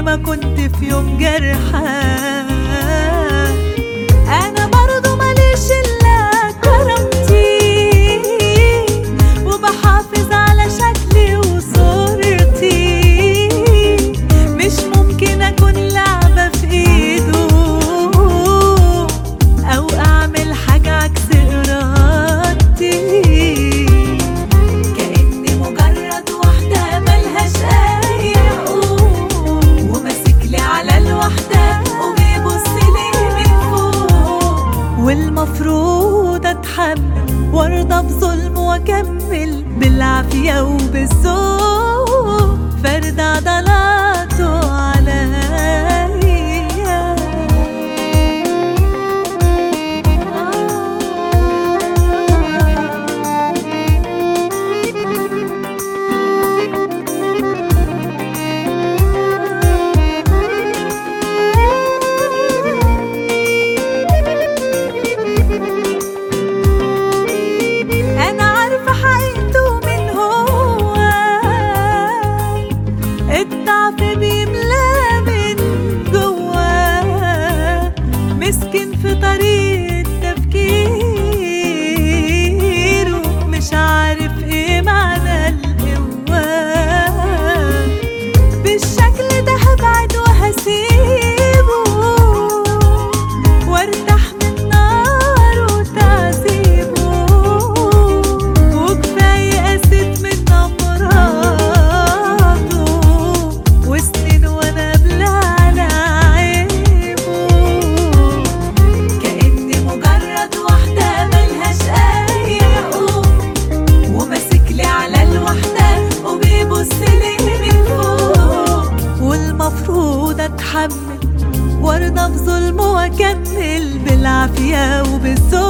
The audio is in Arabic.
ما كنت في يوم جرحى. انا برضو ماليش الا كرامتي، وبحافظ على شكلي وصورتي. مش ممكن اكون لعبة في ايده او اعمل حاجة عكس ارادتي. كأني مجرد واحدة ملهاش اي حقوق، وماسكلي على الوحدة وبيبصلي من فوق. والمفروض اتحمل وارضى بظلم واكمل بالعافية وبالذوق فرد عضلاته عليا. انا عارفة حقيقته من هو، الضعف بيملى من جواه. مسكين في طريقة تفكيره، مش عارف ايه معنى القوة. بالشكل ده هبعد وهسيبه وارتاح من نار وتعذيبه. وكفاية قست من أمراضه وسنين وانا قبلها على عيبه. كأني مجرد واحدة ملهاش أي حقوق، وماسكلي على الوحدة وبيبصلي من فوق. والمفروض اتحمل وارضى بظلم واكمل بالعافية وبالذوق